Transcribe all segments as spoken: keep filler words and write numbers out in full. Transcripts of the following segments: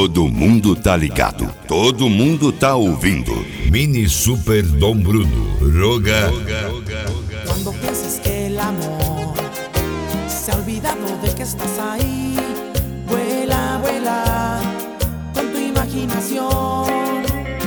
Todo mundo tá ligado, todo mundo tá ouvindo. Mini Super Dom Bruno, Roga. Cuando pienses que el amor se ha olvidado de que estás ahí, vuela, vuela con tu imaginación.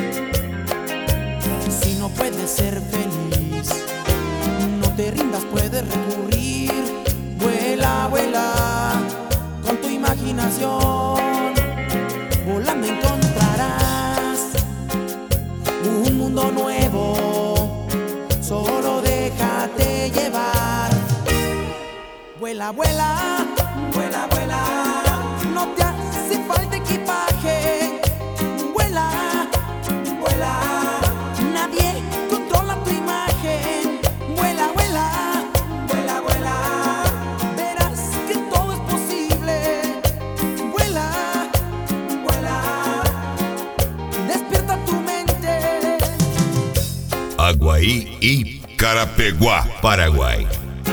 Si no puedes ser feliz, no te rindas, puedes recurrir. Vuela, vuela con tu imaginación. Volando encontrarás un mundo nuevo, solo déjate llevar. Vuela, vuela, vuela, vuela, no te hace falta equipaje. Vuela, vuela, nadie controla tu imagen. Vuela, vuela, vuela, vuela, verás que todo es posible. Vuela, vuela, despierta tu mente. Aguaí y Carapeguá, Paraguay.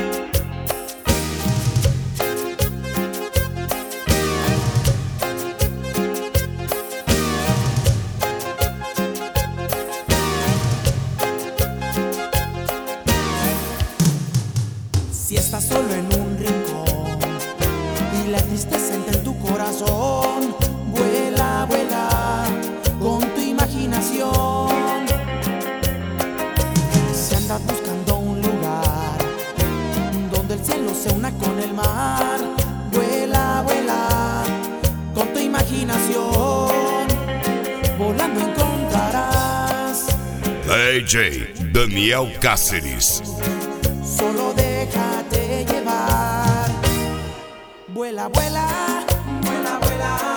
Si estás solo en un rincón y la tristeza entra en tu corazón, vuela, vuela con tu imaginación. Si andas buscando un lugar donde el cielo se una con el mar, vuela, vuela con tu imaginación. Volando encontrarás D J Daniel Cáceres. Solo déjate llevar. Vuela, vuela, vuela, vuela.